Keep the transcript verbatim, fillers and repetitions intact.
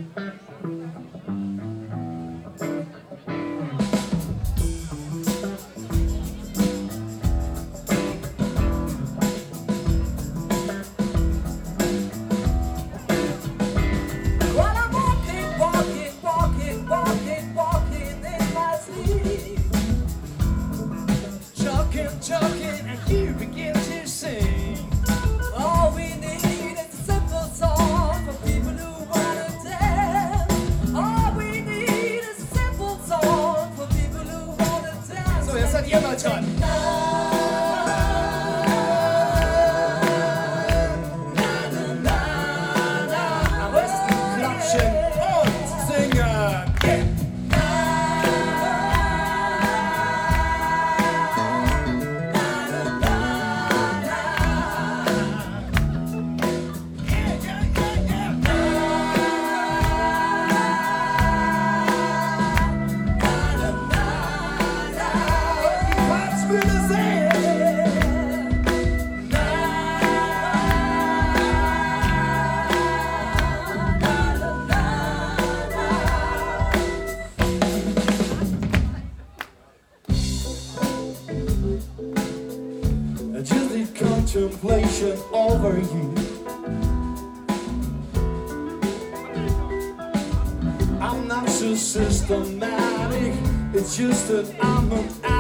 Chucking, and you begin to sing. All we need is a simple song for people who wanna dance. All we need is a simple song for people who wanna dance. So jetzt seid ihr mal dran. Am besten klatschen und singen. Just the contemplation over you. I'm not so systematic, it's just that I'm an